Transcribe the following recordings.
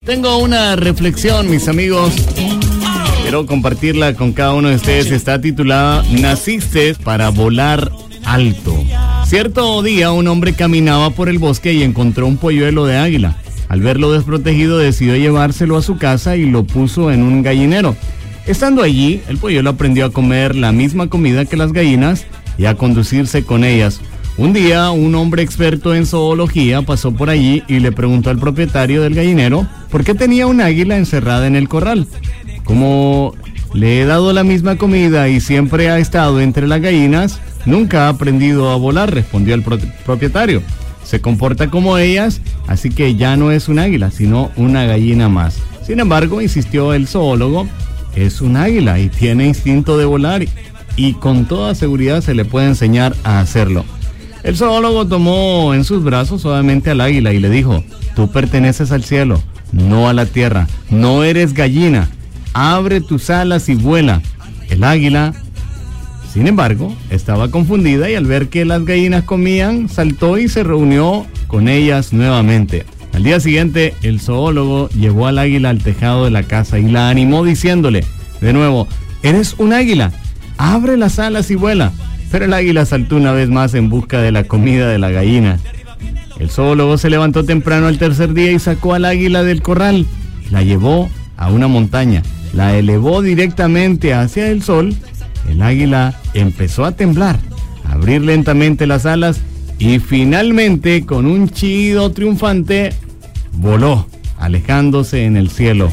Tengo una reflexión, mis amigos. Quiero compartirla con cada uno de ustedes. Está titulada Naciste para volar alto. Cierto día un hombre caminaba por el bosque y encontró un polluelo de águila. Al verlo desprotegido decidió llevárselo a su casa y lo puso en un gallinero. Estando allí, el polluelo aprendió a comer la misma comida que las gallinas y a conducirse con ellas. Un día, un hombre experto en zoología pasó por allí y le preguntó al propietario del gallinero por qué tenía un águila encerrada en el corral. Como le he dado la misma comida y siempre ha estado entre las gallinas, nunca ha aprendido a volar, respondió el propietario. Se comporta como ellas, así que ya no es un águila, sino una gallina más. Sin embargo, insistió el zoólogo, es un águila y tiene instinto de volar y con toda seguridad se le puede enseñar a hacerlo. El zoólogo tomó en sus brazos suavemente al águila y le dijo, tú perteneces al cielo, no a la tierra, no eres gallina, abre tus alas y vuela. El águila, sin embargo, estaba confundida y al ver que las gallinas comían, saltó y se reunió con ellas nuevamente. Al día siguiente, el zoólogo llevó al águila al tejado de la casa y la animó diciéndole, de nuevo, eres un águila, abre las alas y vuela. Pero el águila saltó una vez más en busca de la comida de la gallina. El zoólogo se levantó temprano al tercer día y sacó al águila del corral. La llevó a una montaña, la elevó directamente hacia el sol. El águila empezó a temblar, a abrir lentamente las alas y finalmente, con un chillido triunfante, voló, alejándose en el cielo.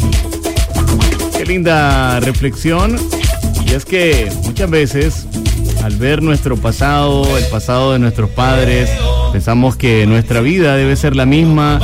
Qué linda reflexión. Y es que muchas veces, al ver nuestro pasado, el pasado de nuestros padres, pensamos que nuestra vida debe ser la misma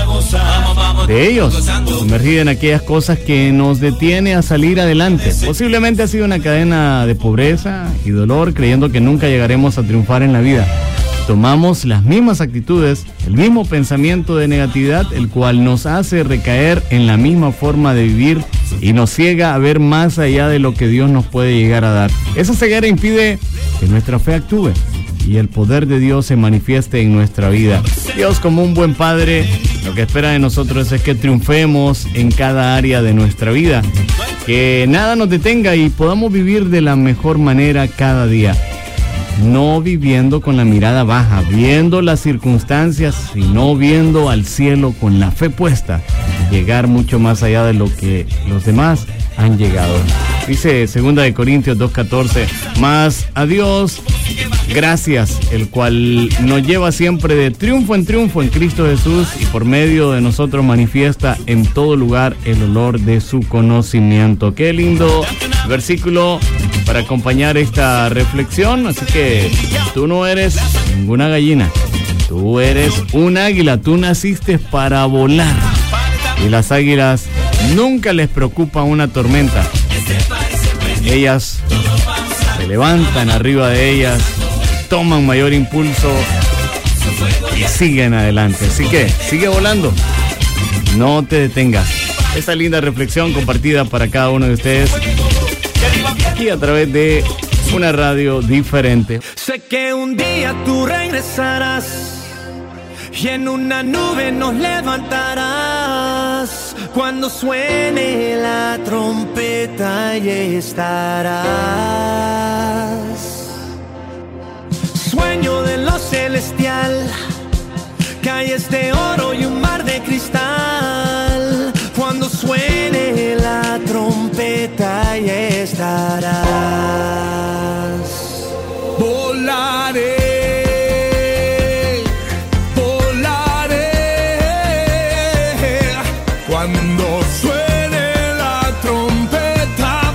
de ellos, sumergida en aquellas cosas que nos detiene a salir adelante. Posiblemente ha sido una cadena de pobreza y dolor, creyendo que nunca llegaremos a triunfar en la vida. Tomamos las mismas actitudes, el mismo pensamiento de negatividad, el cual nos hace recaer en la misma forma de vivir y nos ciega a ver más allá de lo que Dios nos puede llegar a dar. Esa ceguera impide que nuestra fe actúe y el poder de Dios se manifieste en nuestra vida. Dios, como un buen padre, lo que espera de nosotros es que triunfemos en cada área de nuestra vida, que nada nos detenga y podamos vivir de la mejor manera cada día. No viviendo con la mirada baja, viendo las circunstancias, sino viendo al cielo con la fe puesta, llegar mucho más allá de lo que los demás han llegado. Dice 2 Corintios 2:14, mas a Dios gracias, el cual nos lleva siempre de triunfo en Cristo Jesús y por medio de nosotros manifiesta en todo lugar el olor de su conocimiento. Qué lindo versículo para acompañar esta reflexión. Así que tú no eres ninguna gallina, tú eres un águila, tú naciste para volar. Y las águilas nunca les preocupa una tormenta. Ellas se levantan arriba de ellas, toman mayor impulso y siguen adelante. Así que sigue volando, no te detengas. Esta linda reflexión compartida para cada uno de ustedes aquí a través de una radio diferente. Sé que un día tú regresarás y en una nube nos levantarás. Cuando suene la trompeta y estarás. Sueño de lo celestial, calles de oro y un mar de cristal. Cuando suene la trompeta y estarás. Volaré. Cuando suene la trompeta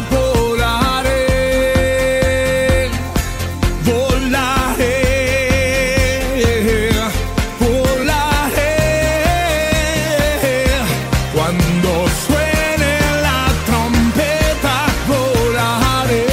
volaré, volaré, volaré. Cuando suene la trompeta volaré.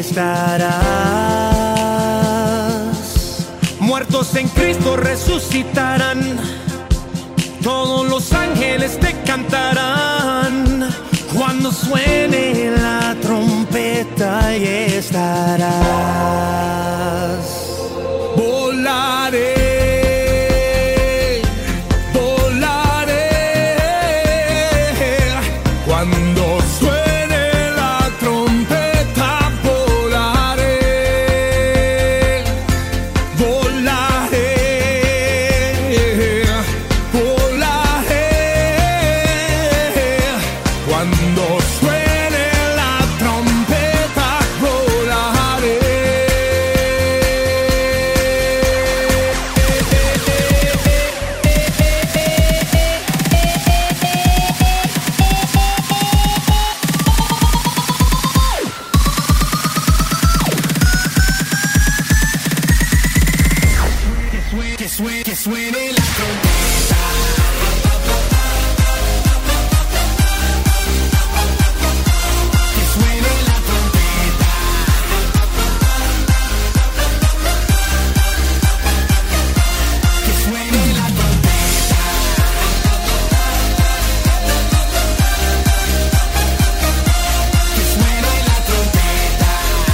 estarás. Muertos en Cristo resucitarán, todos los ángeles te cantarán. Cuando suene la trompeta y estarás. Volaré, volaré. Cuando suene la trompeta, volaré, volaré, volaré. Cuando suene la trompeta, volaré. Que suene la trompeta. Que suene la trompeta. Que suene la trompeta. Que suene la trompeta.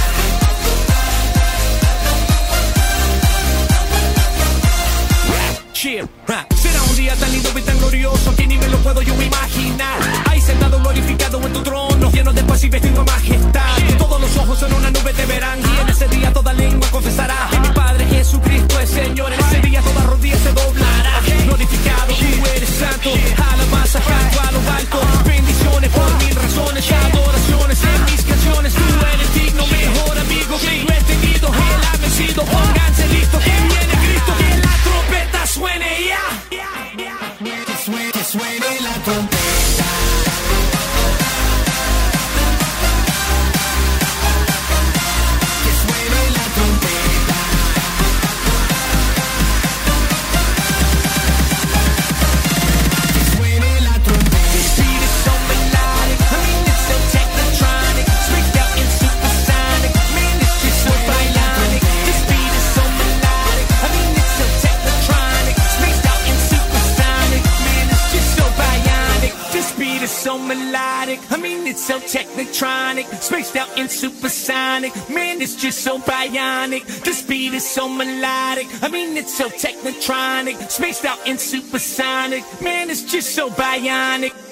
Será un día tan lindo y tan glorioso que ni me lo puedo yo imaginar. Ahí sentado glorificado en tu trono, lleno de paz y vestido de majestad. Todos los ojos en una nube te verán y en ese día toda lengua confesará que mi Padre Jesucristo es Señor. En ese día toda rodilla se doblará. Glorificado, tú eres santo. Alabanza canto a lo alto. Bendiciones por mil razones. Adoraciones en mis canciones. Tú eres digno, mejor amigo que yo he tenido. Él ha vencido. Pónganse listos que viene Cristo. Que la trompeta suene ya. Que suene la trompeta. Que suene la trompeta. Que suene la trompeta. This beat is so melodic. I mean, it's so technotronic. Spaced out in supersonic. Man, it's just so bionic. This beat is so melodic. I mean, it's so technotronic. Spaced out in supersonic. Man, it's just so bionic. This beat is so melodic. I mean, it's so technotronic. Spaced out in supersonic. Man, it's just so bionic. This beat is so melodic. I mean, it's so technotronic. Spaced out in supersonic. Man, it's just so bionic.